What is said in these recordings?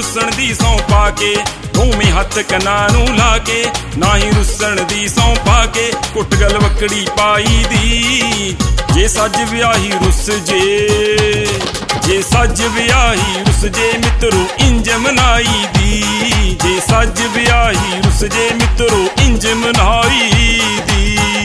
ਰੁੱਸਣ ਦੀ ਸੌਂ ਪਾ ਕੇ, ਦੋਵੇਂ ਹੱਥ ਕੰਨਾਂ ਨੂੰ ਲਾ ਕੇ, ਨਾ ਹੀ ਰੁੱਸਣ ਦੀ ਸੌਂ ਪਾ ਕੇ, ਕੁੱਟ ਗਲ ਵਕੜੀ ਪਾਈ ਦੀ। ਜੇ ਸੱਜ ਵਿਆਹੀ ਰੁੱਸ ਜੇ, ਜੇ ਸੱਜ ਵਿਆਹੀ ਰੁੱਸ ਜੇ ਮਿੱਤਰੋ ਇੰਜ ਮਨਾਈ ਦੀ। ਜੇ ਸੱਜ ਵਿਆਹੀ ਰੁੱਸ ਜੇ ਮਿੱਤਰੋ ਇੰਜ ਮਨਾਈ ਦੀ।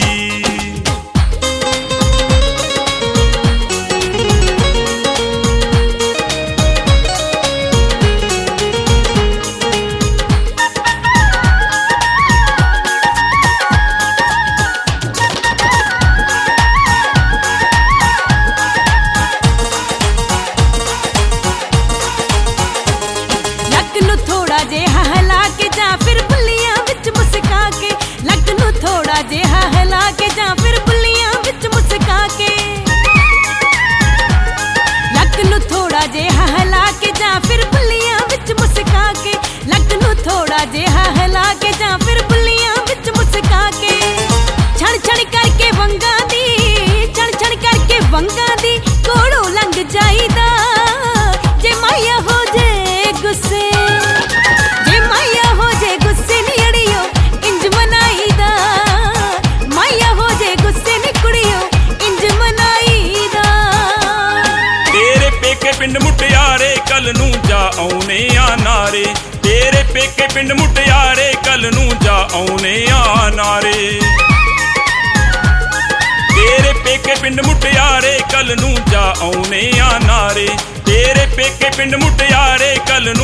ਥੋੜਾ ਜਿਹਾ ਹਿਲਾ ਕੇ ਜਾਂ ਫਿਰ ਬੁੱਲੀਆਂ ਵਿੱਚ ਮੁਸਕਾ ਕੇ, ਲੱਕ ਨੂੰ ਥੋੜਾ ਜਿਹਾ ਹਿਲਾ ਕੇ ਜਾਂ ਫਿਰ ਬੁੱਲੀਆਂ ਵਿੱਚ ਮੁਸਕਾ ਕੇ, ਲੱਕ ਨੂੰ ਥੋੜਾ ਜਿਹਾ ਹਿਲਾ ਕੇ ਜਾਂ ਫਿਰ ਬੁੱਲੀਆਂ ਵਿੱਚ ਮੁਸਕਾ ਕੇ, ਲੱਕ ਨੂੰ ਥੋੜਾ ਜਿਹਾ ਹਿਲਾ ਕੇ ਜਾਂ ਫਿਰ ਬੁੱਲੀਆਂ ਵਿੱਚ ਮੁਸਕਾ ਕੇ, ਛਣ ਛਣ ਕਰਕੇ ਵੰਗਾਂ ਦੀ, ਛਣ ਛਣ ਕਰਕੇ ਵੰਗਾਂ ਦੀ ਕੋਲੋਂ ਲੰਘ ਜਾਈਦਾ। ਜੇ ਮਾਇਆ ਹੋ ਜੇ ਗੁੱਸੇ, ਪਿੰਡ ਮੁਟਿਆਰੇ ਕੱਲ ਨੂੰ ਜਾ ਆਉਨੇ ਆ ਨਾਰੇ, ਤੇਰੇ ਪੇਕੇ ਪਿੰਡ ਮੁਟਿਆਰੇ ਕੱਲ ਨੂੰ ਜਾ ਆਉਨੇ ਆ ਨਾਰੇ। ਤੇਰੇ ਪੇਕੇ ਪਿੰਡ ਮੁਟਿਆਰੇ ਕੱਲ ਨੂੰ ਜਾ ਆਉਨੇ ਆ ਨਾਰੇ, ਤੇਰੇ ਪੇਕੇ ਪਿੰਡ ਮੁਟਿਆਰੇ ਕੱਲ ਨੂੰ